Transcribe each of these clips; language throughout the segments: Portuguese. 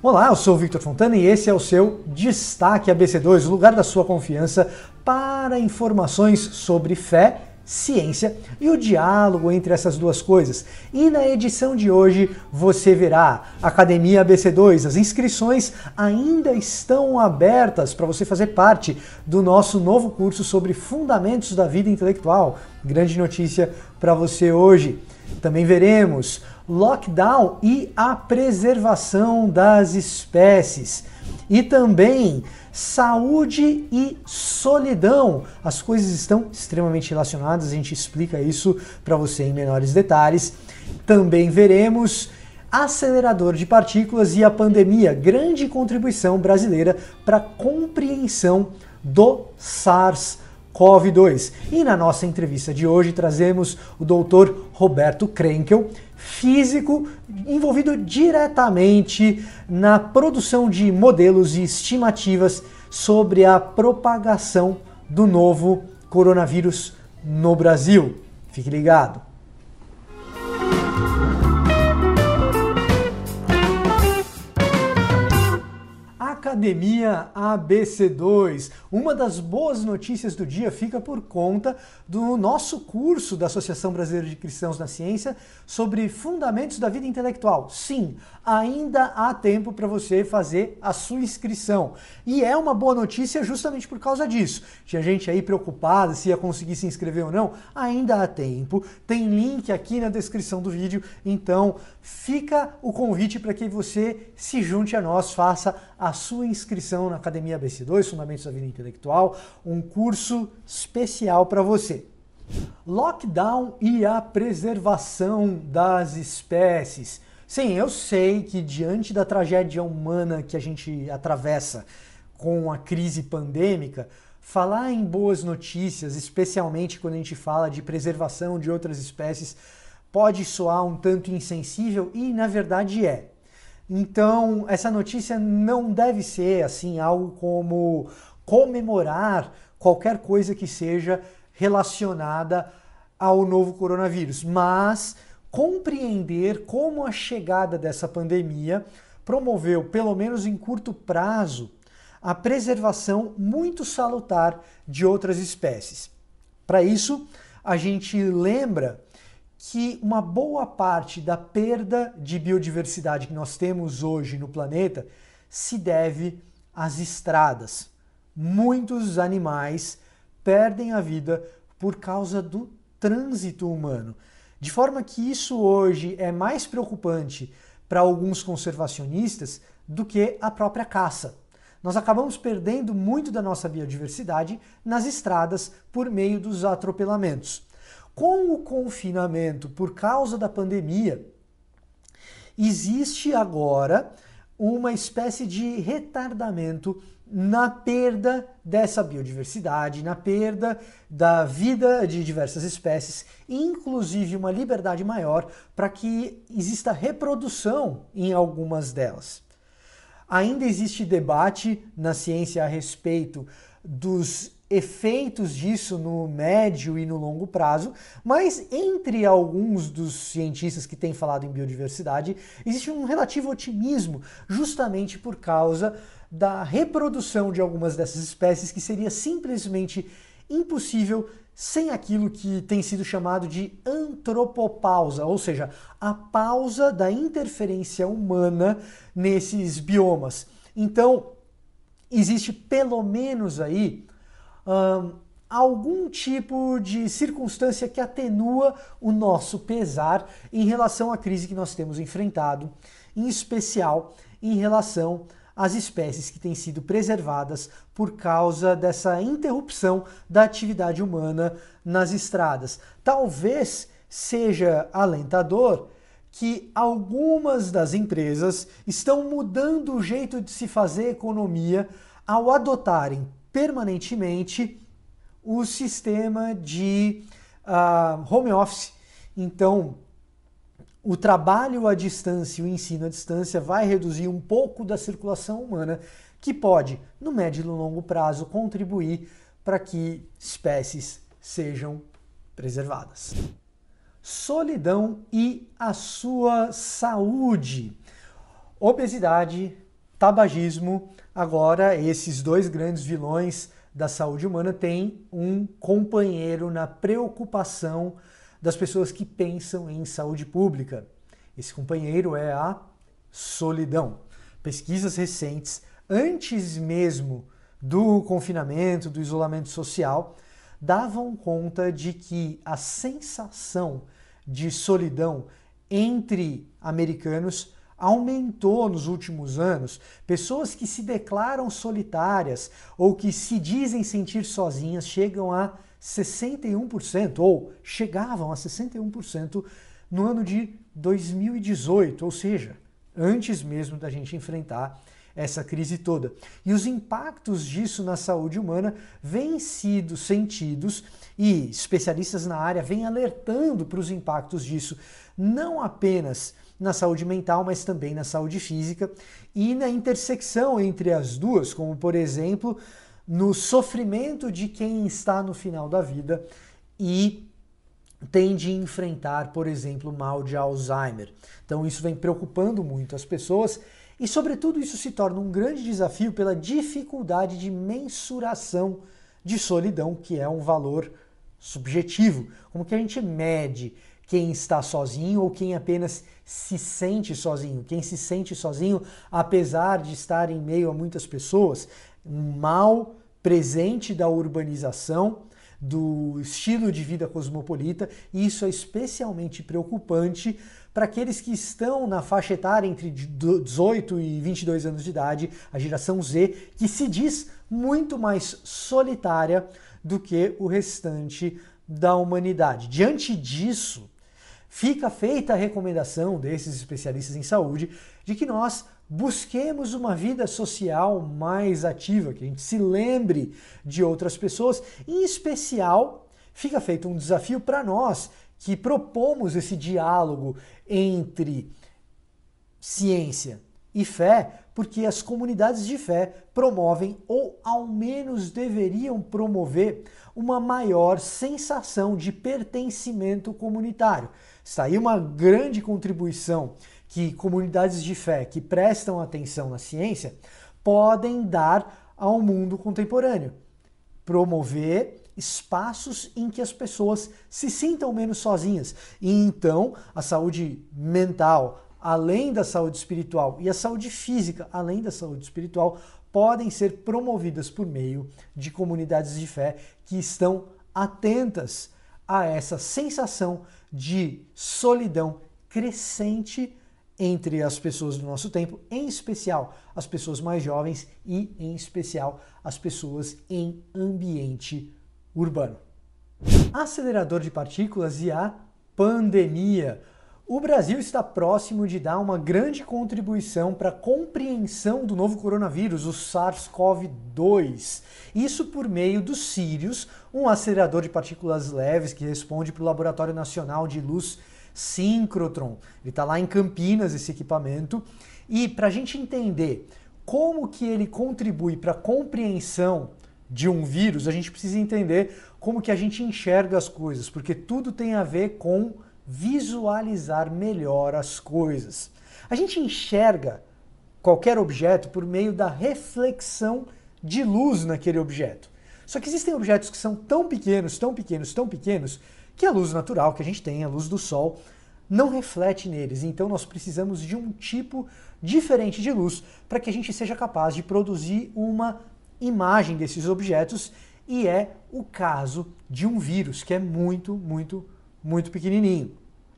Olá, eu sou o Victor Fontana e esse é o seu Destaque ABC2, o lugar da sua confiança para informações sobre fé, ciência e o diálogo entre essas duas coisas. E na edição de hoje você verá Academia ABC2, as inscrições ainda estão abertas para você fazer parte do nosso novo curso sobre Fundamentos da Vida Intelectual. Grande notícia para você hoje. Também veremos lockdown e a preservação das espécies. E também saúde e solidão. As coisas estão extremamente relacionadas, a gente explica isso para você em menores detalhes. Também veremos acelerador de partículas e a pandemia, grande contribuição brasileira para a compreensão do SARS-CoV-2. E na nossa entrevista de hoje trazemos o Dr. Roberto Krenkel, físico envolvido diretamente na produção de modelos e estimativas sobre a propagação do novo coronavírus no Brasil. Fique ligado! Academia ABC2. Uma das boas notícias do dia fica por conta do nosso curso da Associação Brasileira de Cristãos na Ciência sobre Fundamentos da Vida Intelectual. Sim, ainda há tempo para você fazer a sua inscrição. E é uma boa notícia justamente por causa disso. Tinha gente aí preocupada se ia conseguir se inscrever ou não. Ainda há tempo. Tem link aqui na descrição do vídeo. Então, fica o convite para que você se junte a nós, faça a sua inscrição na Academia ABC2, Fundamentos da Vida Intelectual, um curso especial para você. Lockdown e a preservação das espécies. Sim, eu sei que diante da tragédia humana que a gente atravessa com a crise pandêmica, falar em boas notícias, especialmente quando a gente fala de preservação de outras espécies, pode soar um tanto insensível e na verdade é. Então, essa notícia não deve ser assim algo como comemorar qualquer coisa que seja relacionada ao novo coronavírus, mas compreender como a chegada dessa pandemia promoveu, pelo menos em curto prazo, a preservação muito salutar de outras espécies. Para isso, a gente lembra que uma boa parte da perda de biodiversidade que nós temos hoje no planeta se deve às estradas. Muitos animais perdem a vida por causa do trânsito humano. De forma que isso hoje é mais preocupante para alguns conservacionistas do que a própria caça. Nós acabamos perdendo muito da nossa biodiversidade nas estradas por meio dos atropelamentos. Com o confinamento por causa da pandemia, existe agora uma espécie de retardamento na perda dessa biodiversidade, na perda da vida de diversas espécies, inclusive uma liberdade maior para que exista reprodução em algumas delas. Ainda existe debate na ciência a respeito dos efeitos disso no médio e no longo prazo, mas entre alguns dos cientistas que têm falado em biodiversidade, existe um relativo otimismo, justamente por causa da reprodução de algumas dessas espécies que seria simplesmente impossível sem aquilo que tem sido chamado de antropopausa, ou seja, a pausa da interferência humana nesses biomas. Então, existe pelo menos aí algum tipo de circunstância que atenua o nosso pesar em relação à crise que nós temos enfrentado, em especial em relação às espécies que têm sido preservadas por causa dessa interrupção da atividade humana nas estradas. Talvez seja alentador que algumas das empresas estão mudando o jeito de se fazer economia ao adotarem permanentemente o sistema de home office. Então, o trabalho à distância, o ensino à distância vai reduzir um pouco da circulação humana, que pode, no médio e no longo prazo, contribuir para que espécies sejam preservadas. Solidão e a sua saúde. Obesidade, tabagismo, agora esses dois grandes vilões da saúde humana têm um companheiro na preocupação das pessoas que pensam em saúde pública. Esse companheiro é a solidão. Pesquisas recentes, antes mesmo do confinamento, do isolamento social, davam conta de que a sensação de solidão entre americanos aumentou nos últimos anos. Pessoas que se declaram solitárias ou que se dizem sentir sozinhas chegam a 61%, ou chegavam a 61% no ano de 2018, ou seja, antes mesmo da gente enfrentar essa crise toda. E os impactos disso na saúde humana vêm sido sentidos e especialistas na área vêm alertando para os impactos disso, não apenas na saúde mental, mas também na saúde física e na intersecção entre as duas, como por exemplo, no sofrimento de quem está no final da vida e tem de enfrentar, por exemplo, mal de Alzheimer. Então isso vem preocupando muito as pessoas e, sobretudo, isso se torna um grande desafio pela dificuldade de mensuração de solidão, que é um valor subjetivo. Como que a gente mede quem está sozinho ou quem apenas se sente sozinho? Quem se sente sozinho, apesar de estar em meio a muitas pessoas, um mal presente da urbanização, do estilo de vida cosmopolita, e isso é especialmente preocupante para aqueles que estão na faixa etária entre 18 e 22 anos de idade, a geração Z, que se diz muito mais solitária do que o restante da humanidade. Diante disso, fica feita a recomendação desses especialistas em saúde de que nós busquemos uma vida social mais ativa, que a gente se lembre de outras pessoas. Em especial, fica feito um desafio para nós que propomos esse diálogo entre ciência e fé, porque as comunidades de fé promovem, ou ao menos deveriam promover, uma maior sensação de pertencimento comunitário. Está aí uma grande contribuição que comunidades de fé que prestam atenção na ciência podem dar ao mundo contemporâneo. Promover espaços em que as pessoas se sintam menos sozinhas. E então a saúde mental, além da saúde espiritual, e a saúde física, além da saúde espiritual, podem ser promovidas por meio de comunidades de fé que estão atentas a essa sensação de solidão crescente entre as pessoas do nosso tempo, em especial as pessoas mais jovens e, em especial, as pessoas em ambiente urbano. Acelerador de partículas e a pandemia. O Brasil está próximo de dar uma grande contribuição para a compreensão do novo coronavírus, o SARS-CoV-2. Isso por meio do Sirius, um acelerador de partículas leves que responde para o Laboratório Nacional de Luz Síncrotron. Ele está lá em Campinas, esse equipamento. E para a gente entender como que ele contribui para a compreensão de um vírus, a gente precisa entender como que a gente enxerga as coisas, porque tudo tem a ver com visualizar melhor as coisas. A gente enxerga qualquer objeto por meio da reflexão de luz naquele objeto. Só que existem objetos que são tão pequenos, tão pequenos, tão pequenos, que a luz natural que a gente tem, a luz do sol, não reflete neles. Então nós precisamos de um tipo diferente de luz para que a gente seja capaz de produzir uma imagem desses objetos, e é o caso de um vírus, que é muito pequenininho.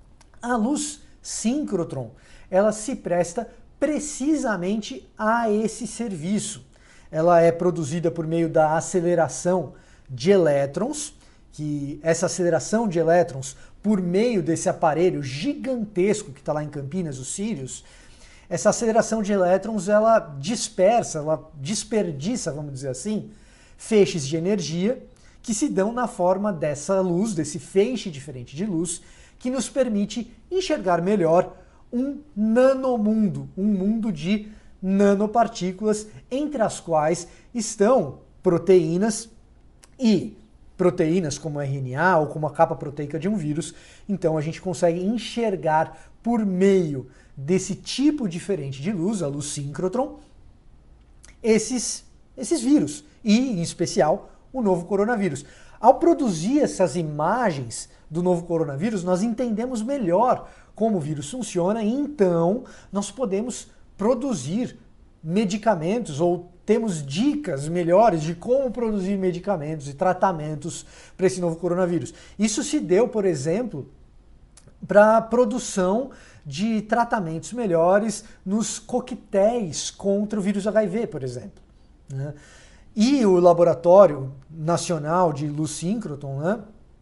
A luz síncrotron, ela se presta precisamente a esse serviço. Ela é produzida por meio da aceleração de elétrons, que essa aceleração de elétrons, por meio desse aparelho gigantesco que está lá em Campinas, o Sirius, essa aceleração de elétrons, ela dispersa, ela desperdiça, vamos dizer assim, feixes de energia que se dão na forma dessa luz, desse feixe diferente de luz, que nos permite enxergar melhor um nanomundo, um mundo de nanopartículas, entre as quais estão proteínas e proteínas como RNA ou como a capa proteica de um vírus. Então a gente consegue enxergar por meio desse tipo diferente de luz, a luz síncrotron, esses vírus, e, em especial, o novo coronavírus. Ao produzir essas imagens do novo coronavírus, nós entendemos melhor como o vírus funciona e, então, nós podemos produzir medicamentos ou temos dicas melhores de como produzir medicamentos e tratamentos para esse novo coronavírus. Isso se deu, por exemplo, para a produção de tratamentos melhores nos coquetéis contra o vírus HIV, por exemplo, né? E o Laboratório Nacional de Luz Síncroton, né,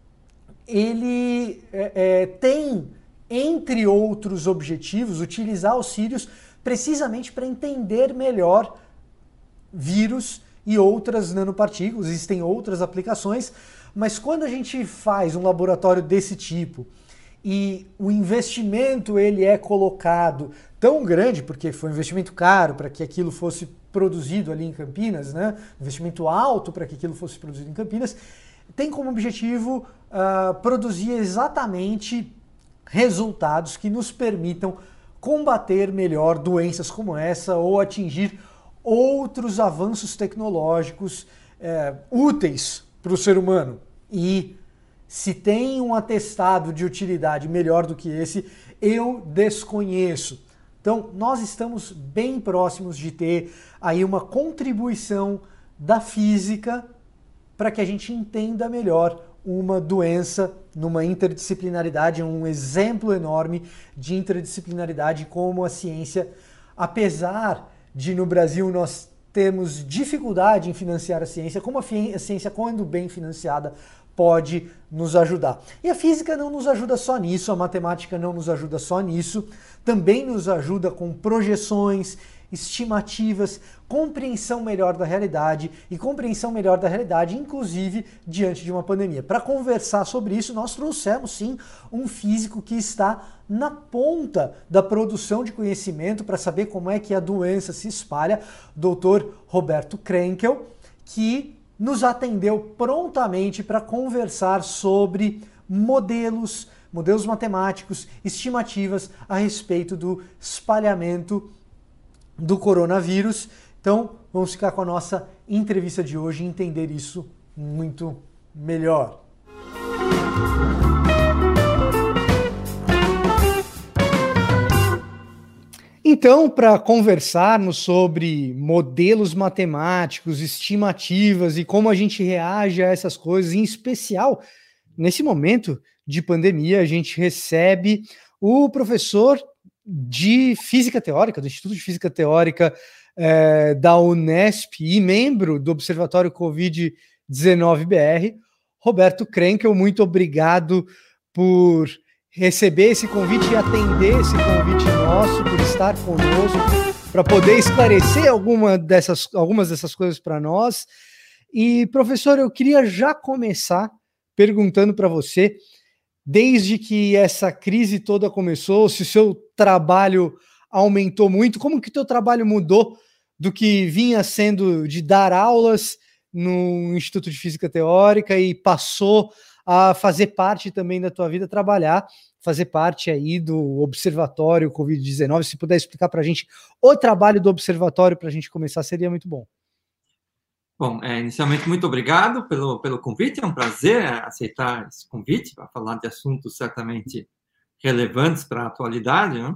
ele tem, entre outros objetivos, utilizar os Sirius precisamente para entender melhor vírus e outras nanopartículas. Existem outras aplicações, mas quando a gente faz um laboratório desse tipo e o investimento ele é colocado tão grande, porque foi um investimento caro para que aquilo fosse produzido ali em Campinas, né? Investimento alto para que aquilo fosse produzido em Campinas, tem como objetivo produzir exatamente resultados que nos permitam combater melhor doenças como essa ou atingir outros avanços tecnológicos úteis para o ser humano. E se tem um atestado de utilidade melhor do que esse, eu desconheço. Então, nós estamos bem próximos de ter aí uma contribuição da física para que a gente entenda melhor uma doença numa interdisciplinaridade, um exemplo enorme de interdisciplinaridade como a ciência, apesar de no Brasil nós temos dificuldade em financiar a ciência, como a ciência, quando bem financiada, pode nos ajudar. E a física não nos ajuda só nisso, a matemática não nos ajuda só nisso, também nos ajuda com projeções, estimativas, compreensão melhor da realidade e compreensão melhor da realidade, inclusive diante de uma pandemia. Para conversar sobre isso, nós trouxemos sim um físico que está na ponta da produção de conhecimento para saber como é que a doença se espalha, Dr. Roberto Krenkel, que nos atendeu prontamente para conversar sobre modelos matemáticos, estimativas a respeito do espalhamento do coronavírus. Então, vamos ficar com a nossa entrevista de hoje e entender isso muito melhor. Então, para conversarmos sobre modelos matemáticos, estimativas e como a gente reage a essas coisas, em especial nesse momento de pandemia, a gente recebe o professor de Física Teórica, do Instituto de Física Teórica da Unesp e membro do Observatório Covid-19-BR, Roberto Krenkel. Muito obrigado por receber esse convite e atender esse convite nosso, por estar conosco, para poder esclarecer algumas dessas coisas para nós. E, professor, eu queria já começar perguntando para você, desde que essa crise toda começou, se o seu trabalho aumentou muito, como que o teu trabalho mudou do que vinha sendo de dar aulas no Instituto de Física Teórica e passou a fazer parte também da tua vida, fazer parte aí do Observatório Covid-19. Se puder explicar para a gente o trabalho do Observatório para a gente começar, seria muito bom. Bom, inicialmente, muito obrigado pelo convite. É um prazer aceitar esse convite para falar de assuntos certamente relevantes para a atualidade, né?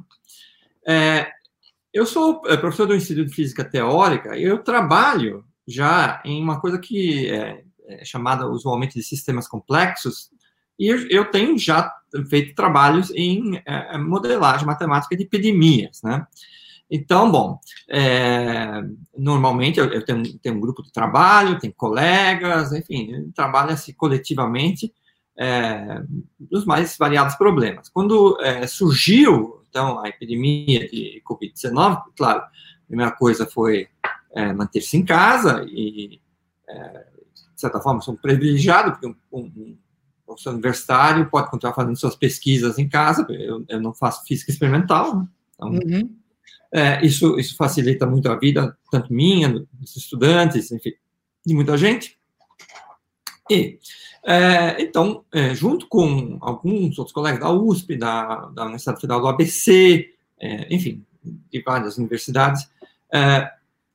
Eu sou professor do Instituto de Física Teórica e eu trabalho já em uma coisa que é chamada usualmente de sistemas complexos, e eu tenho já feito trabalhos em modelagem matemática de epidemias, né? Então, bom, normalmente eu tenho um grupo de trabalho, tenho colegas, enfim, trabalha-se coletivamente dos mais variados problemas. Quando surgiu, então, a epidemia de Covid-19, claro, a primeira coisa foi manter-se em casa e, de certa forma, sou um privilegiado, porque um professor universitário pode continuar fazendo suas pesquisas em casa. Eu não faço física experimental, né? Então, isso facilita muito a vida, tanto minha, dos estudantes, enfim, de muita gente. E, então, junto com alguns outros colegas da USP, da Universidade Federal do ABC, enfim, de várias universidades,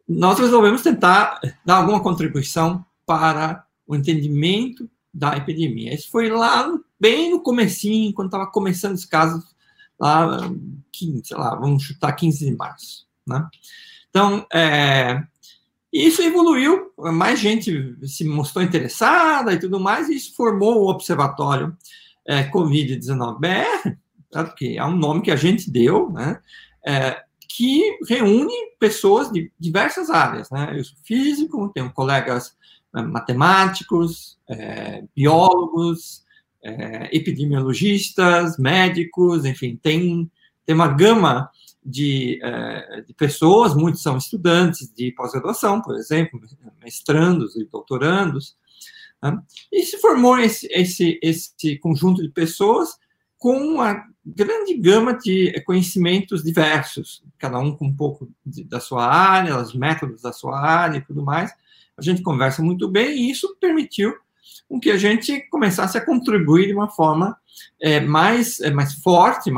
nós resolvemos tentar dar alguma contribuição para o entendimento da epidemia. Isso foi lá bem no comecinho, quando estava começando os casos, lá, sei lá, vamos chutar 15 de março, né? Então, isso evoluiu, mais gente se mostrou interessada e tudo mais, e isso formou o Observatório Covid-19-BR, que é um nome que a gente deu, né? Que reúne pessoas de diversas áreas, né? Eu sou físico, tenho colegas matemáticos, biólogos, epidemiologistas, médicos, enfim, tem uma gama de pessoas, muitos são estudantes de pós-graduação, por exemplo, mestrandos e doutorandos, né? E se formou esse conjunto de pessoas com uma grande gama de conhecimentos diversos, cada um com um pouco da sua área, os métodos da sua área e tudo mais. A gente conversa muito bem e isso permitiu com que a gente começasse a contribuir de uma forma mais forte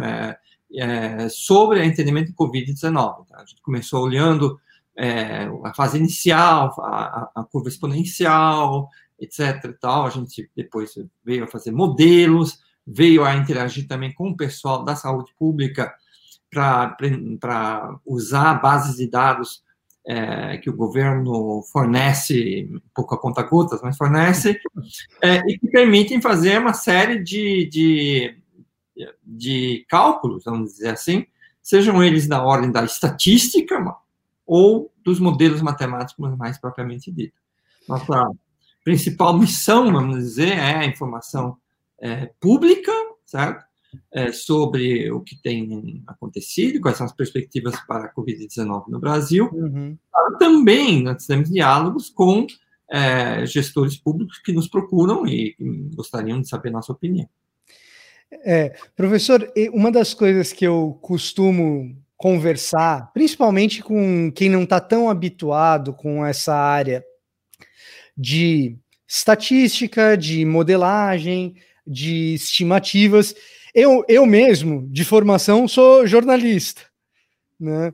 sobre o entendimento do Covid-19. Tá? A gente começou olhando a fase inicial, a curva exponencial, etc. E tal. A gente depois veio a fazer modelos, veio a interagir também com o pessoal da saúde pública para usar bases de dados que o governo fornece, um pouco a conta-gotas, mas fornece, e que permitem fazer uma série de cálculos, vamos dizer assim, sejam eles da ordem da estatística ou dos modelos matemáticos mais propriamente dito. Nossa principal missão, vamos dizer, é a informação pública, certo? Sobre o que tem acontecido, quais são as perspectivas para a Covid-19 no Brasil. Uhum. Também nós temos diálogos com gestores públicos que nos procuram e gostariam de saber nossa opinião. Professor, uma das coisas que eu costumo conversar, principalmente com quem não está tão habituado com essa área de estatística, de modelagem, de estimativas, eu mesmo, de formação, sou jornalista, né?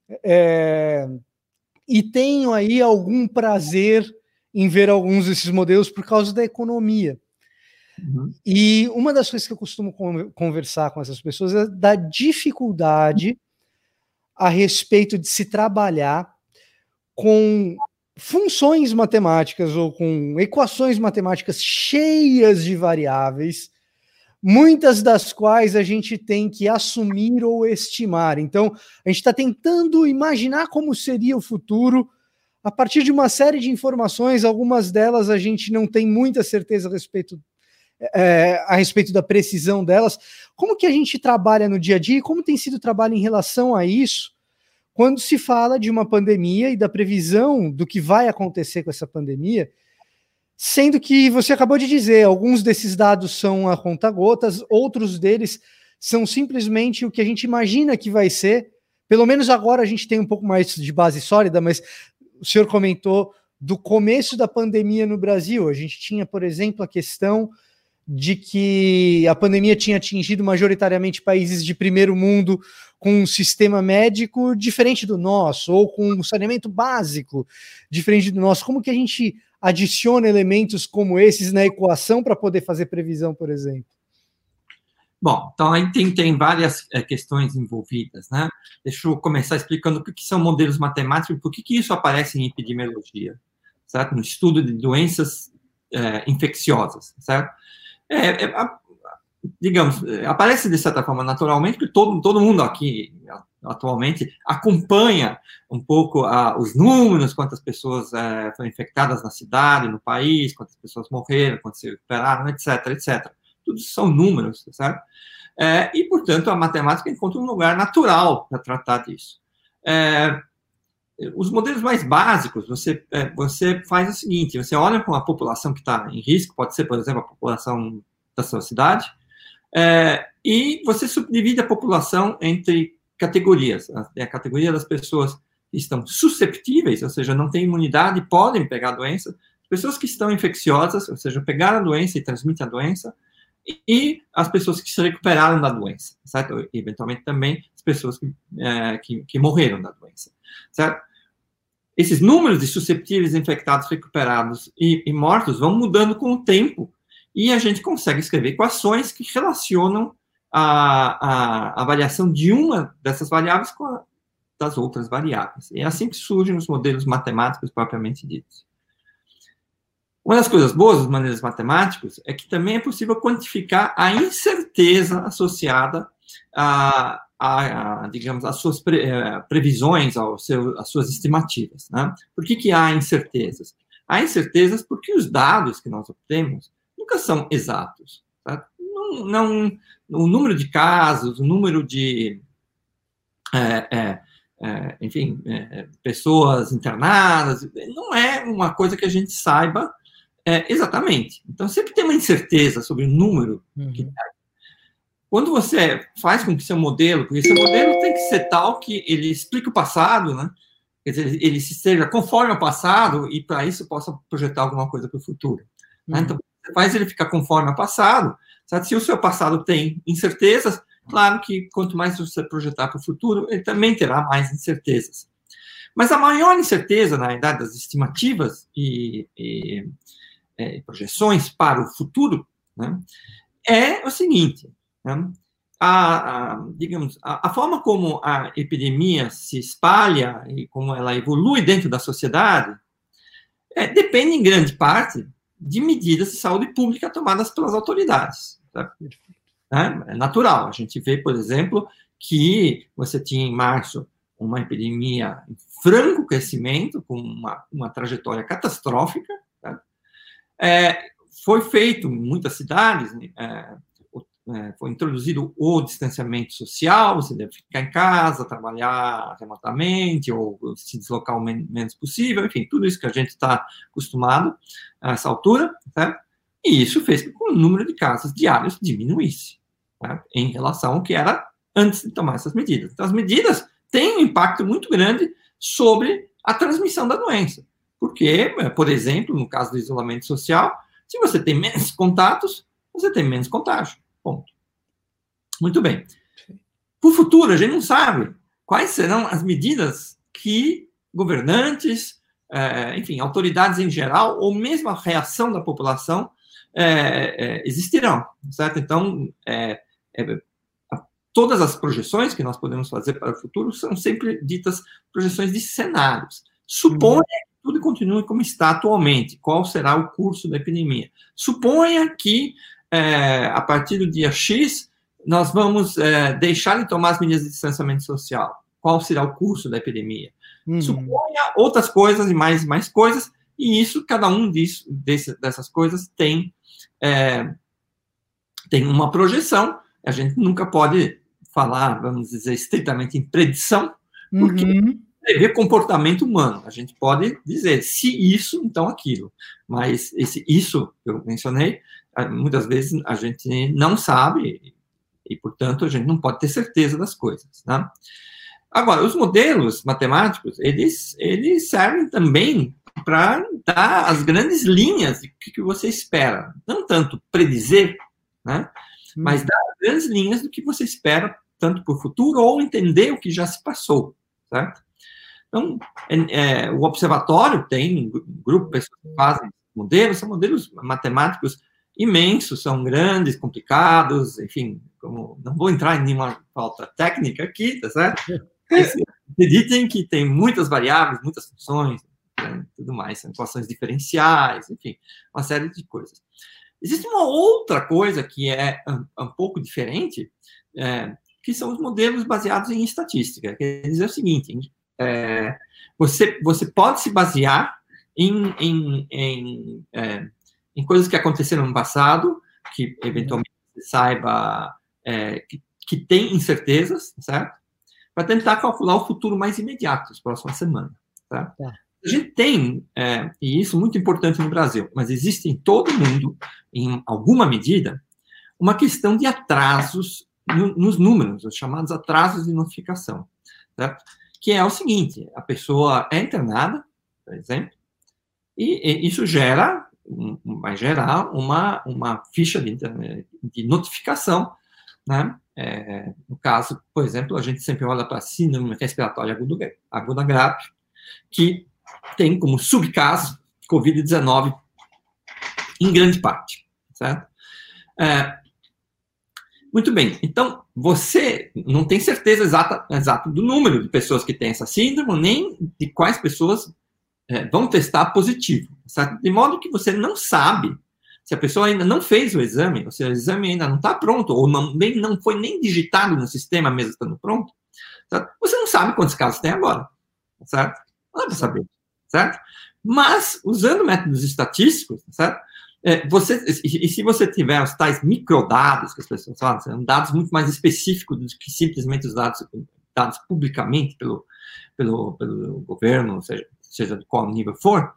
E tenho aí algum prazer em ver alguns desses modelos por causa da economia. Uhum. E uma das coisas que eu costumo conversar com essas pessoas é da dificuldade a respeito de se trabalhar com funções matemáticas ou com equações matemáticas cheias de variáveis, muitas das quais a gente tem que assumir ou estimar. Então, a gente está tentando imaginar como seria o futuro a partir de uma série de informações, algumas delas a gente não tem muita certeza a respeito da precisão delas. Como que a gente trabalha no dia a dia e como tem sido o trabalho em relação a isso quando se fala de uma pandemia e da previsão do que vai acontecer com essa pandemia, sendo que você acabou de dizer, alguns desses dados são a conta-gotas, outros deles são simplesmente o que a gente imagina que vai ser. Pelo menos agora a gente tem um pouco mais de base sólida, mas o senhor comentou do começo da pandemia no Brasil. A gente tinha, por exemplo, a questão de que a pandemia tinha atingido majoritariamente países de primeiro mundo com um sistema médico diferente do nosso, ou com um saneamento básico diferente do nosso. Como que a gente adiciona elementos como esses na equação para poder fazer previsão, por exemplo? Bom, então aí tem várias questões envolvidas, né? Deixa eu começar explicando o que são modelos matemáticos e por que isso aparece em epidemiologia, certo? No estudo de doenças infecciosas, certo? Digamos, aparece de certa forma naturalmente, porque todo mundo aqui atualmente acompanha um pouco os números, quantas pessoas foram infectadas na cidade, no país, quantas pessoas morreram, quantas se recuperaram, etc, etc. Tudo isso são números, certo? E, portanto, a matemática encontra um lugar natural para tratar disso. Os modelos mais básicos, você faz o seguinte, você olha para uma população que está em risco, pode ser, por exemplo, a população da sua cidade, e você subdivide a população entre categorias. A categoria das pessoas que estão susceptíveis, ou seja, não têm imunidade, podem pegar a doença, pessoas que estão infecciosas, ou seja, pegaram a doença e transmitem a doença, e as pessoas que se recuperaram da doença, certo? E, eventualmente, também as pessoas que morreram da doença, certo? esses números de susceptíveis, infectados, recuperados e mortos vão mudando com o tempo, e a gente consegue escrever equações que relacionam a variação de uma dessas variáveis com a das outras variáveis. E é assim que surgem os modelos matemáticos propriamente ditos. Uma das coisas boas dos modelos matemáticos é que também é possível quantificar a incerteza associada digamos, às suas previsões, às suas estimativas. Né? Por que há incertezas? Há incertezas porque os dados que nós obtemos nunca são exatos. Tá? O número de casos, o número de pessoas internadas, não é uma coisa que a gente saiba exatamente. Então, sempre tem uma incerteza sobre o número que tem. Quando você faz com que seu modelo, porque seu modelo tem que ser tal que ele explique o passado, né? Quer dizer, ele seja conforme ao passado e, para isso, possa projetar alguma coisa para o futuro. Né? Então, você faz ele ficar conforme ao passado, sabe? Se o seu passado tem incertezas, claro que quanto mais você projetar para o futuro, ele também terá mais incertezas. Mas a maior incerteza, na realidade, das estimativas e projeções para o futuro, né, é o seguinte, né, digamos, a forma como a epidemia se espalha e como ela evolui dentro da sociedade depende, em grande parte, de medidas de saúde pública tomadas pelas autoridades. Tá? É natural. A gente vê, por exemplo, que você tinha em março uma epidemia em franco crescimento, com uma trajetória catastrófica. Tá? Foi feito em muitas cidades, foi introduzido o distanciamento social, você deve ficar em casa, trabalhar remotamente, ou se deslocar o menos possível, enfim, tudo isso que a gente está acostumado a essa altura, tá? E isso fez com que o número de casos diários diminuísse, tá? Em relação ao que era antes de tomar essas medidas. Então, as medidas têm um impacto muito grande sobre a transmissão da doença, porque, por exemplo, no caso do isolamento social, se você tem menos contatos, você tem menos contágio. Ponto. Muito bem. Para o futuro, a gente não sabe quais serão as medidas que governantes, enfim, autoridades em geral, ou mesmo a reação da população existirão, certo? Então, todas as projeções que nós podemos fazer para o futuro são sempre ditas projeções de cenários. Suponha que tudo continue como está atualmente. Qual será o curso da epidemia? Suponha que a partir do dia X, nós vamos deixar de tomar as medidas de distanciamento social. Qual será o curso da epidemia? Suponha outras coisas e mais coisas, e isso, cada um dessas coisas tem uma projeção. A gente nunca pode falar, vamos dizer, estritamente em predição, porque prevê comportamento humano. A gente pode dizer, se isso, então aquilo. Mas isso que eu mencionei, muitas vezes a gente não sabe e, portanto, a gente não pode ter certeza das coisas. Né? Agora, os modelos matemáticos, eles servem também para dar as grandes linhas do que você espera. Não tanto predizer, né? Mas dar as grandes linhas do que você espera, tanto para o futuro, ou entender o que já se passou. Certo? Então, o observatório tem um grupo de pessoas que fazem modelos, são modelos matemáticos imensos, são grandes, complicados, enfim, não vou entrar em nenhuma falta técnica aqui, tá certo? Mas acreditem que tem muitas variáveis, muitas funções, né, tudo mais, são equações diferenciais, enfim, uma série de coisas. Existe uma outra coisa que é um pouco diferente, que são os modelos baseados em estatística. Quer dizer o seguinte, você pode se basear em coisas que aconteceram no passado, que eventualmente você saiba que tem incertezas, certo? Para tentar calcular o futuro mais imediato, as próximas semanas. Tá? A gente tem, e isso é muito importante no Brasil, mas existe em todo o mundo, em alguma medida, uma questão de atrasos nos números, os chamados atrasos de notificação. Certo? Que é o seguinte, a pessoa é internada, por exemplo, e isso vai gerar uma ficha de notificação, né? No caso, por exemplo, a gente sempre olha para a síndrome respiratória aguda grave, que tem como subcaso Covid-19 em grande parte, certo? Muito bem, então você não tem certeza exata do número de pessoas que têm essa síndrome, nem de quais pessoas vão testar positivo, certo? De modo que você não sabe se a pessoa ainda não fez o exame, ou se o exame ainda não está pronto, ou não foi nem digitado no sistema mesmo estando pronto, certo? Você não sabe quantos casos tem agora, certo? Não dá para saber, certo? Mas, usando métodos estatísticos, certo? Se você tiver os tais microdados que as pessoas falam, são dados muito mais específicos do que simplesmente os dados publicamente pelo governo, seja de qual nível for,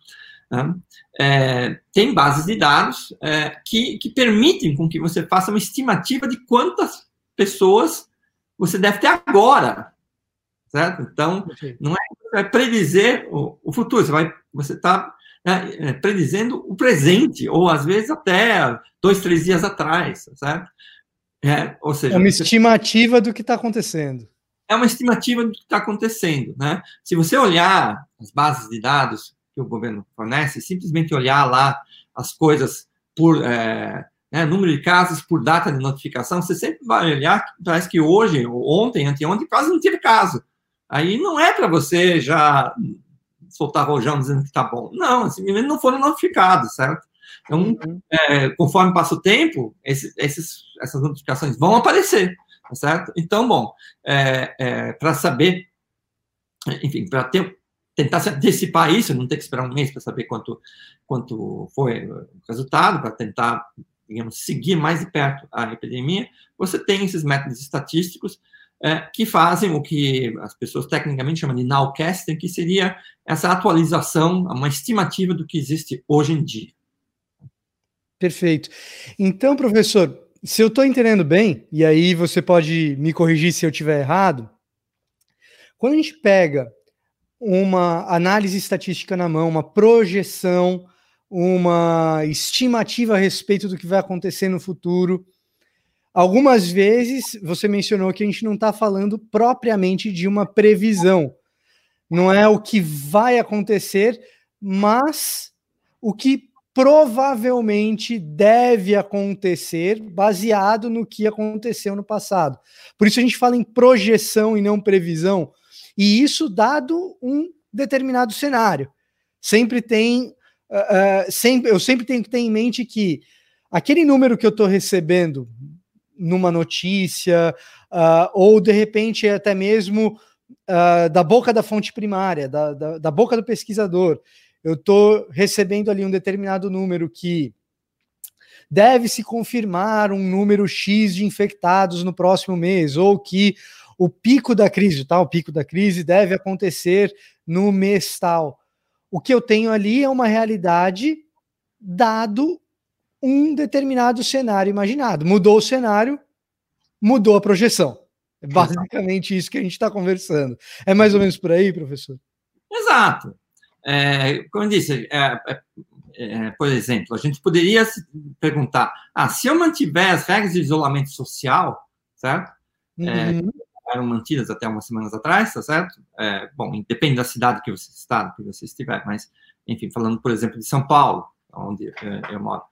tem bases de dados que permitem com que você faça uma estimativa de quantas pessoas você deve ter agora, certo? Então, não é predizer o futuro, você está predizendo o presente, ou às vezes até 2, 3 dias atrás, certo? Ou seja, é uma estimativa do que está acontecendo. É uma estimativa do que está acontecendo, né? Se você olhar as bases de dados que o governo fornece, simplesmente olhar lá as coisas por número de casos por data de notificação, você sempre vai olhar, parece que hoje, ou ontem, anteontem, quase não teve caso. Aí não é para você já soltar rojão dizendo que está bom. Não, simplesmente não foram notificados, certo? Então, conforme passa o tempo, essas notificações vão aparecer, certo? Então, bom, para saber, enfim, para tentar se antecipar isso, não ter que esperar um mês para saber quanto foi o resultado, para tentar, digamos, seguir mais de perto a epidemia, você tem esses métodos estatísticos que fazem o que as pessoas tecnicamente chamam de nowcasting, que seria essa atualização, uma estimativa do que existe hoje em dia. Perfeito. Então, professor, se eu estou entendendo bem, e aí você pode me corrigir se eu estiver errado, quando a gente pega uma análise estatística na mão, uma projeção, uma estimativa a respeito do que vai acontecer no futuro, algumas vezes você mencionou que a gente não está falando propriamente de uma previsão. Não é o que vai acontecer, mas o que provavelmente deve acontecer baseado no que aconteceu no passado. Por isso a gente fala em projeção e não previsão, e isso dado um determinado cenário. Eu sempre tenho que ter em mente que aquele número que eu estou recebendo numa notícia, ou de repente até mesmo da boca da fonte primária, da boca do pesquisador, eu estou recebendo ali um determinado número que deve se confirmar um número X de infectados no próximo mês, ou que o pico da crise, o pico da crise deve acontecer no mês tal. O que eu tenho ali é uma realidade dado um determinado cenário imaginado. Mudou o cenário, mudou a projeção. É basicamente isso que a gente está conversando. É mais ou menos por aí, professor? Exato. Como eu disse, por exemplo, a gente poderia se perguntar, se eu mantiver as regras de isolamento social, certo? Eram mantidas até umas semanas atrás, tá certo? Bom, depende da cidade que você estiver, mas, enfim, falando, por exemplo, de São Paulo, onde eu moro,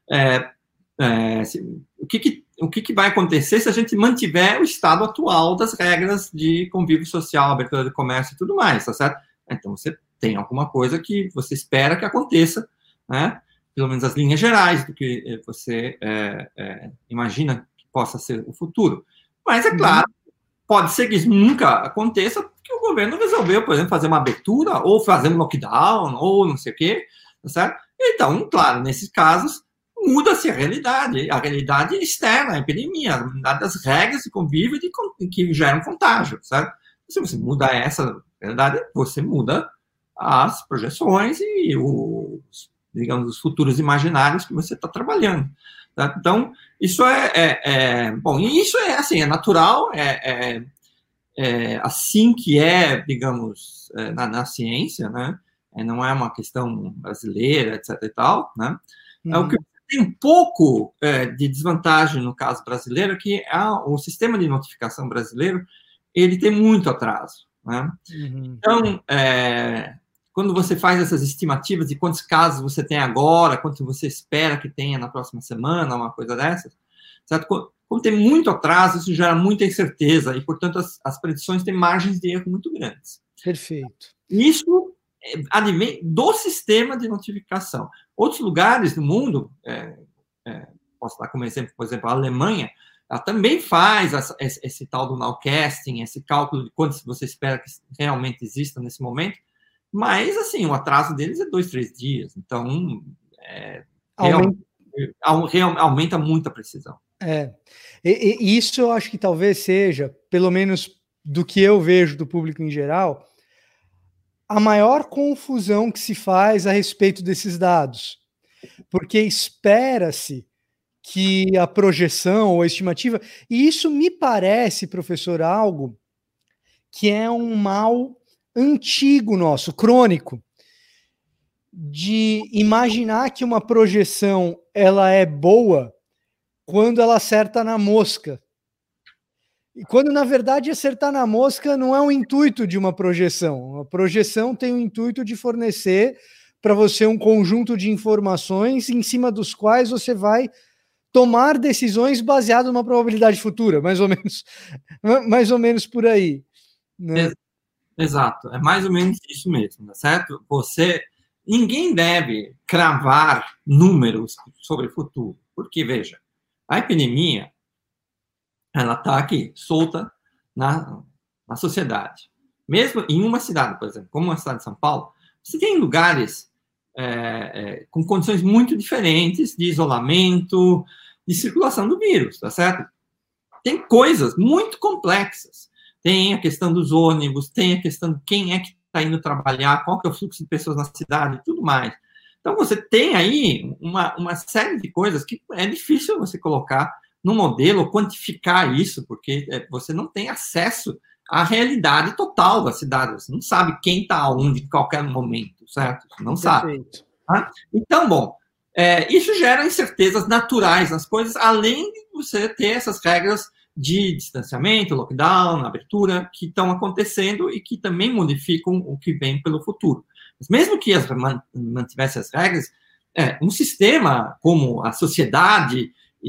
o que vai acontecer se a gente mantiver o estado atual das regras de convívio social, abertura de comércio e tudo mais, tá certo? Então, você tem alguma coisa que você espera que aconteça, né? Pelo menos as linhas gerais do que você imagina que possa ser o futuro. Mas, é claro, pode ser que isso nunca aconteça, porque o governo resolveu, por exemplo, fazer uma abertura, ou fazer um lockdown, ou não sei o quê, tá certo? Então, claro, nesses casos, muda-se a realidade externa, a epidemia, a realidade das regras de convívio que geram contágio, certo? Se você muda essa realidade, você muda as projeções e os futuros imaginários que você está trabalhando. Tá? Então, isso bom, e isso assim, é natural, assim que digamos, na ciência, né? Não é uma questão brasileira, etc. e tal, né? O que tem um pouco de desvantagem no caso brasileiro é que o sistema de notificação brasileiro ele tem muito atraso, né? Então, quando você faz essas estimativas de quantos casos você tem agora, quanto você espera que tenha na próxima semana, uma coisa dessas, certo? Como tem muito atraso, isso gera muita incerteza e, portanto, as predições têm margens de erro muito grandes. Perfeito. Isso advém do sistema de notificação. Outros lugares do mundo, posso dar como exemplo, por exemplo, a Alemanha, ela também faz esse tal do nowcasting, esse cálculo de quantos você espera que realmente exista nesse momento, mas, assim, o atraso deles é 2, 3 dias. Então, aumenta muito a precisão. E isso eu acho que talvez seja, pelo menos do que eu vejo do público em geral, a maior confusão que se faz a respeito desses dados. Porque espera-se que a projeção ou a estimativa, e isso me parece, professor, algo que é um mal antigo nosso, crônico, de imaginar que uma projeção ela é boa quando ela acerta na mosca. E quando, na verdade, acertar na mosca não é o intuito de uma projeção. A projeção tem o intuito de fornecer para você um conjunto de informações em cima dos quais você vai tomar decisões baseadas numa probabilidade futura, mais ou menos por aí. Né? Exato, é mais ou menos isso mesmo, tá certo? Ninguém deve cravar números sobre o futuro, porque, veja, a epidemia, ela está aqui, solta na sociedade. Mesmo em uma cidade, por exemplo, como a cidade de São Paulo, você tem lugares com condições muito diferentes de isolamento, de circulação do vírus, tá certo? Tem coisas muito complexas. Tem a questão dos ônibus, tem a questão de quem é que está indo trabalhar, qual que é o fluxo de pessoas na cidade e tudo mais. Então, você tem aí uma série de coisas que é difícil você colocar no modelo, quantificar isso, porque você não tem acesso à realidade total da cidade. Você não sabe quem está onde em qualquer momento, certo? Você não sabe. Tá? Então, bom, isso gera incertezas naturais nas coisas, além de você ter essas regras de distanciamento, lockdown, abertura, que estão acontecendo e que também modificam o que vem pelo futuro. Mas mesmo que mantivesse as regras, um sistema como a sociedade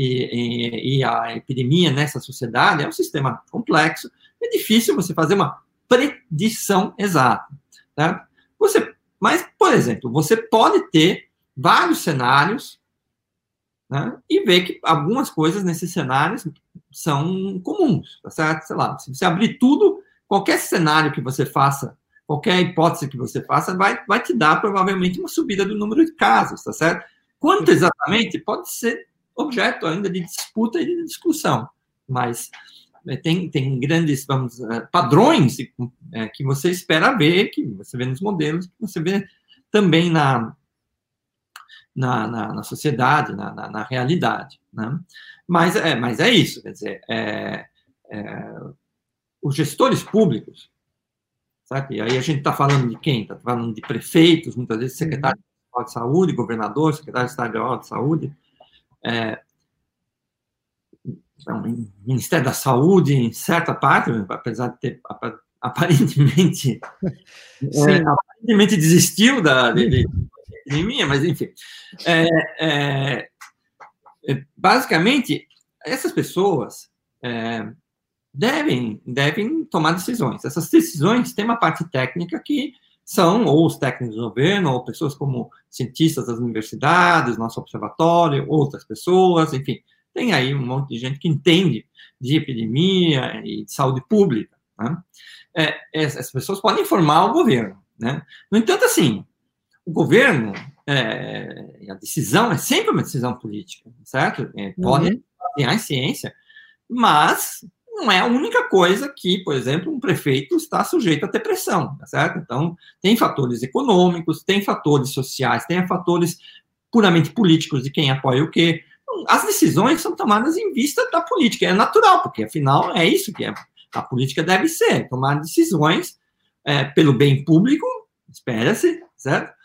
e a epidemia nessa sociedade é um sistema complexo, é difícil você fazer uma predição exata. Tá? Mas, por exemplo, você pode ter vários cenários, né, e ver que algumas coisas nesses cenários são comuns, tá certo? Sei lá, se você abrir tudo, qualquer cenário que você faça, qualquer hipótese que você faça, vai te dar provavelmente uma subida do número de casos, tá certo? Quanto exatamente pode ser objeto ainda de disputa e de discussão, mas tem grandes, padrões que você espera ver, que você vê nos modelos, que você vê também na sociedade, na realidade, né? Mas é isso, quer dizer, os gestores públicos, sabe? E aí a gente está falando de quem? Está falando de prefeitos, muitas vezes secretário de saúde, governador, secretário estadual de saúde, Ministério da Saúde, em certa parte, apesar de ter aparentemente desistiu da epidemia, mas enfim. Basicamente, essas pessoas devem tomar decisões. Essas decisões têm uma parte técnica que são ou os técnicos do governo, ou pessoas como cientistas das universidades, nosso observatório, outras pessoas, enfim. Tem aí um monte de gente que entende de epidemia e de saúde pública. Né? Essas pessoas podem informar o governo. Né? No entanto, assim, o governo, a decisão é sempre uma decisão política, certo? Pode basear em ciência, mas não é a única coisa que, por exemplo, um prefeito está sujeito a ter pressão, tá certo? Então, tem fatores econômicos, tem fatores sociais, tem fatores puramente políticos de quem apoia o quê. As decisões são tomadas em vista da política, é natural, porque, afinal, é isso que a política deve ser, tomar decisões pelo bem público, espera-se, certo?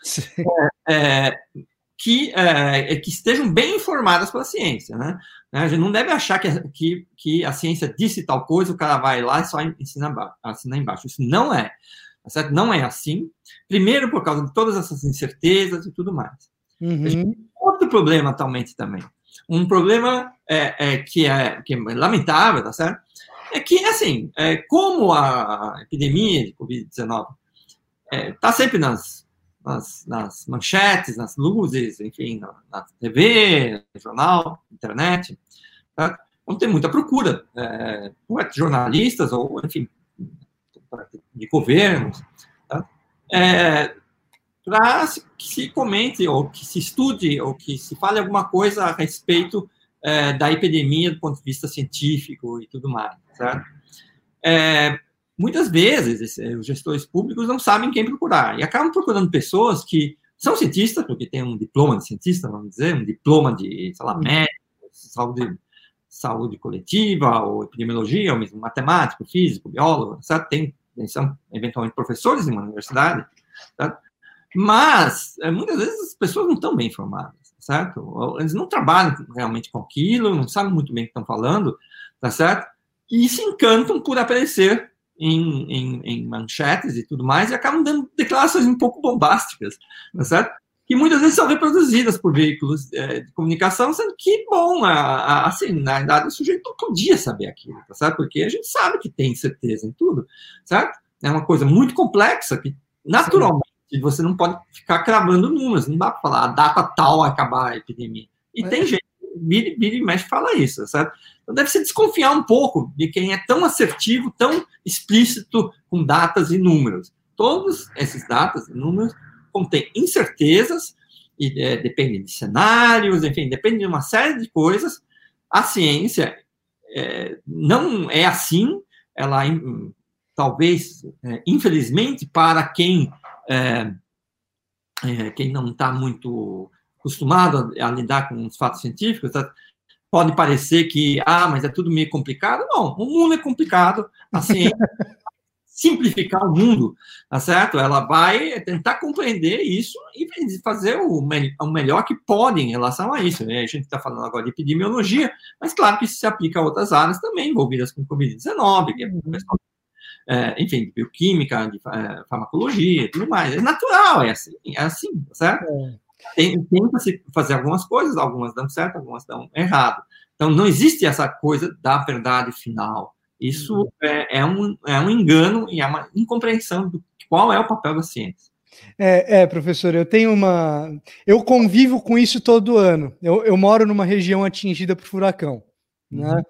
Que estejam bem informadas pela ciência, né? A gente não deve achar que a ciência disse tal coisa, o cara vai lá e só assinar embaixo. Isso não é. tá certo? Não é assim. Primeiro, por causa de todas essas incertezas e tudo mais. Uhum. Outro problema atualmente também. Um problema que é lamentável, tá certo? É que, assim, como a epidemia de Covid-19 está sempre nas manchetes, nas luzes, enfim, na TV, no jornal, internet, tá? Então tem muita procura por jornalistas ou, enfim, de governos, tá? Para que se comente, ou que se estude, ou que se fale alguma coisa a respeito da epidemia do ponto de vista científico e tudo mais, certo? Muitas vezes, os gestores públicos não sabem quem procurar, e acabam procurando pessoas que são cientistas, porque têm um diploma de cientista, vamos dizer, um diploma de, sei lá, médico, saúde coletiva, ou epidemiologia, ou mesmo matemático, físico, biólogo, certo? São, eventualmente, professores em uma universidade, certo? Mas, muitas vezes, as pessoas não estão bem informadas, certo? Eles não trabalham realmente com aquilo, não sabem muito bem o que estão falando, tá certo? E se encantam por aparecer em manchetes e tudo mais, e acabam dando declarações um pouco bombásticas, tá certo? Que muitas vezes são reproduzidas por veículos de comunicação, sendo que, bom, assim, na verdade, o sujeito não podia saber aquilo, tá certo? Porque a gente sabe que tem certeza em tudo, certo? É uma coisa muito complexa que, naturalmente, você não pode ficar cravando números, não dá para falar a data tal vai acabar a epidemia. E tem gente que vira e mexe fala isso, certo? Então deve-se desconfiar um pouco de quem é tão assertivo, tão explícito com datas e números. Todos esses datas e números contêm incertezas e dependem de cenários, enfim, depende de uma série de coisas. A ciência não é assim, ela talvez, infelizmente, para quem não está muito acostumado a lidar com os fatos científicos, tá? Pode parecer que, mas é tudo meio complicado. Não, o mundo é complicado, a ciência simplificar o mundo, tá certo? Ela vai tentar compreender isso e fazer o melhor que pode em relação a isso. A gente está falando agora de epidemiologia, mas claro que isso se aplica a outras áreas também envolvidas com Covid-19, que enfim, de bioquímica, de farmacologia e tudo mais. É natural, é assim, certo? Tenta-se fazer algumas coisas, algumas dão certo, algumas dão errado. Então, não existe essa coisa da verdade final. Isso é um engano e é uma incompreensão de qual é o papel da ciência. Professor, eu convivo com isso todo ano. Eu moro numa região atingida por furacão, né?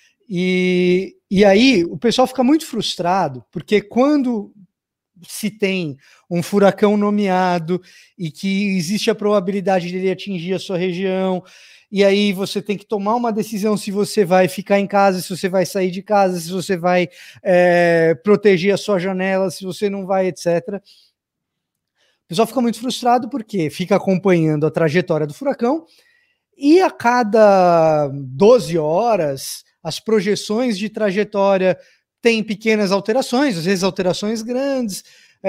E aí o pessoal fica muito frustrado, porque quando se tem um furacão nomeado e que existe a probabilidade de ele atingir a sua região, e aí você tem que tomar uma decisão se você vai ficar em casa, se você vai sair de casa, se você vai proteger a sua janela, se você não vai, etc. O pessoal fica muito frustrado porque fica acompanhando a trajetória do furacão e a cada 12 horas as projeções de trajetória têm pequenas alterações, às vezes alterações grandes,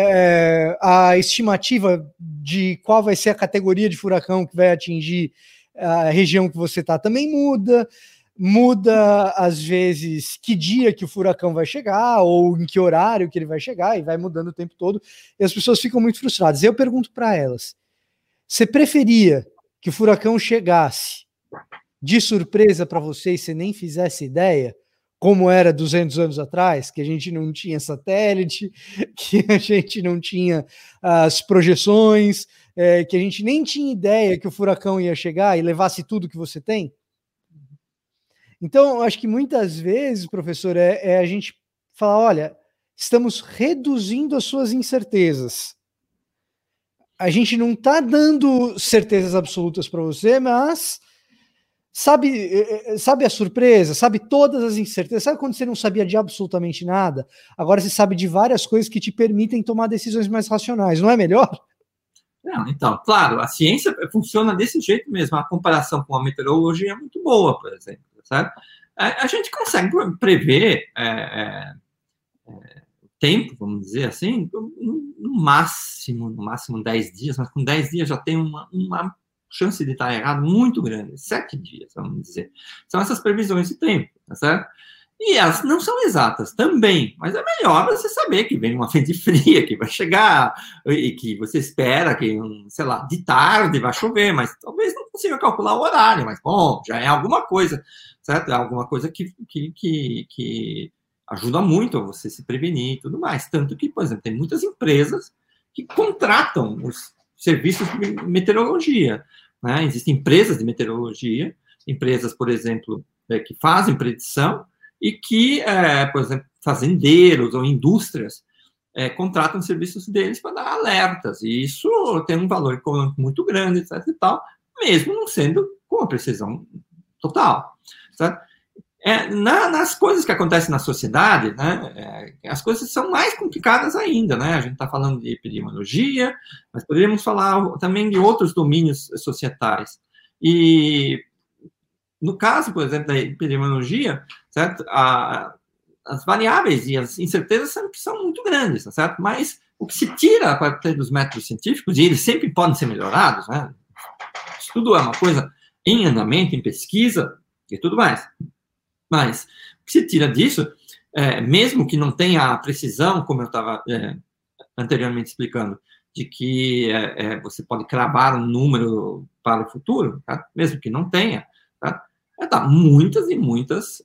a estimativa de qual vai ser a categoria de furacão que vai atingir a região que você está também muda às vezes que dia que o furacão vai chegar ou em que horário que ele vai chegar, e vai mudando o tempo todo, e as pessoas ficam muito frustradas. Eu pergunto para elas, você preferia que o furacão chegasse de surpresa para você e você nem fizesse ideia, como era 200 anos atrás, que a gente não tinha satélite, que a gente não tinha as projeções, que a gente nem tinha ideia que o furacão ia chegar e levasse tudo que você tem? Então, eu acho que muitas vezes, professor, a gente falar, olha, estamos reduzindo as suas incertezas. A gente não está dando certezas absolutas para você, mas sabe a surpresa? Sabe todas as incertezas? Sabe quando você não sabia de absolutamente nada? Agora você sabe de várias coisas que te permitem tomar decisões mais racionais. Não é melhor? Não, então, claro, a ciência funciona desse jeito mesmo. A comparação com a meteorologia é muito boa, por exemplo, certo? A gente consegue prever o tempo, vamos dizer assim, no máximo 10 dias, mas com 10 dias já tem uma chance de estar errado muito grande, 7 dias, vamos dizer. São essas previsões de tempo, tá certo? E elas não são exatas também, mas é melhor você saber que vem uma frente fria, que vai chegar, e que você espera que, sei lá, de tarde vai chover, mas talvez não consiga calcular o horário, mas, bom, já é alguma coisa, certo? É alguma coisa que ajuda muito a você se prevenir e tudo mais. Tanto que, por exemplo, tem muitas empresas que contratam os serviços de meteorologia, né? Existem empresas de meteorologia, empresas, por exemplo, que fazem predição, e que, por exemplo, fazendeiros ou indústrias contratam serviços deles para dar alertas, e isso tem um valor econômico muito grande, etc. e tal, mesmo não sendo com a precisão total, certo? Nas coisas que acontecem na sociedade, né, as coisas são mais complicadas ainda, né? A gente está falando de epidemiologia, mas poderíamos falar também de outros domínios societais. E no caso, por exemplo, da epidemiologia, certo? As variáveis e as incertezas são muito grandes, certo? Mas o que se tira a partir dos métodos científicos, e eles sempre podem ser melhorados, né? Isso tudo é uma coisa em andamento, em pesquisa e tudo mais. Mas o que se tira disso, mesmo que não tenha a precisão, como eu estava anteriormente explicando, de que você pode cravar um número para o futuro, tá? Mesmo que não tenha, tá? Muitas e muitas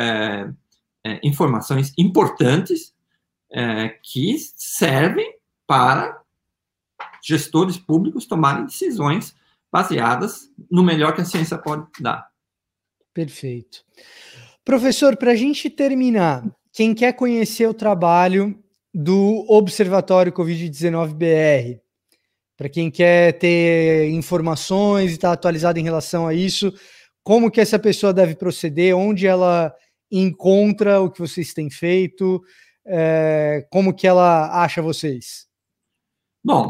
informações importantes que servem para gestores públicos tomarem decisões baseadas no melhor que a ciência pode dar. Perfeito. Professor, para a gente terminar, quem quer conhecer o trabalho do Observatório Covid-19 BR, para quem quer ter informações e estar atualizado em relação a isso, como que essa pessoa deve proceder, onde ela encontra o que vocês têm feito, como que ela acha vocês? Bom,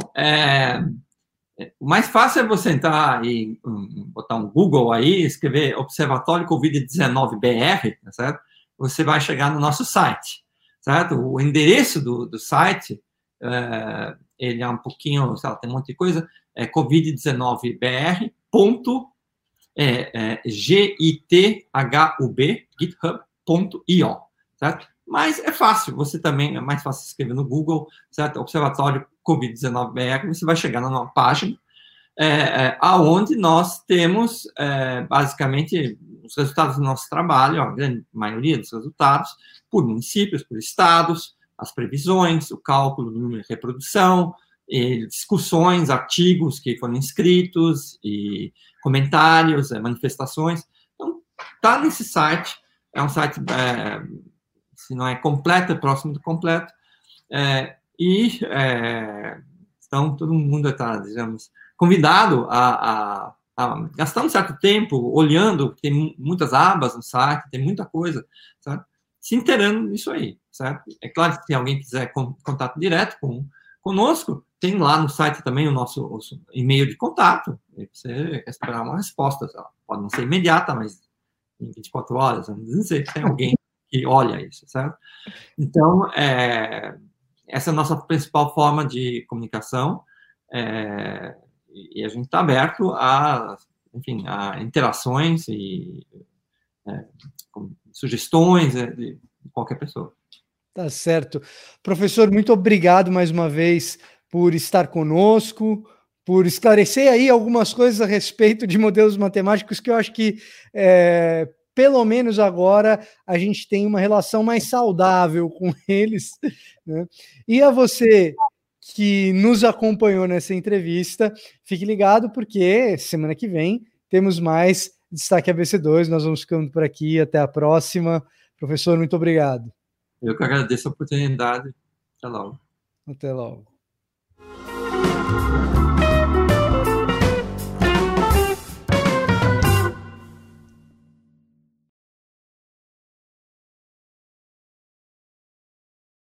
o mais fácil é você entrar e botar um Google aí, escrever Observatório Covid-19 BR, tá certo? Você vai chegar no nosso site, certo? O endereço do site, ele é um pouquinho, sei lá, tem um monte de coisa, é covid19br.github.io, certo? Mas é fácil, você também, é mais fácil escrever no Google, certo? Observatório Covid-19 BR, você vai chegar na nossa página, aonde nós temos, basicamente, os resultados do nosso trabalho, a grande maioria dos resultados, por municípios, por estados, as previsões, o cálculo do número de reprodução, discussões, artigos que foram escritos, e comentários, manifestações. Então, está nesse site, é um site, se não é completo, é próximo do completo, então todo mundo está, digamos, convidado a gastar um certo tempo olhando, tem muitas abas no site, tem muita coisa, sabe? Se inteirando nisso aí, certo? É claro que se alguém quiser contato direto conosco, tem lá no site também o nosso e-mail de contato, e você quer esperar uma resposta, pode não ser imediata, mas em 24 horas, vamos dizer que tem alguém que olha isso, certo? Então, essa é a nossa principal forma de comunicação, e a gente está aberto enfim, a interações e sugestões de qualquer pessoa. Tá certo. Professor, muito obrigado mais uma vez por estar conosco, por esclarecer aí algumas coisas a respeito de modelos matemáticos que eu acho que, pelo menos agora, a gente tem uma relação mais saudável com eles, né? E a você que nos acompanhou nessa entrevista, fique ligado porque semana que vem temos mais Destaque ABC2, nós vamos ficando por aqui, até a próxima. Professor, muito obrigado. Eu que agradeço a oportunidade. Até logo. Até logo.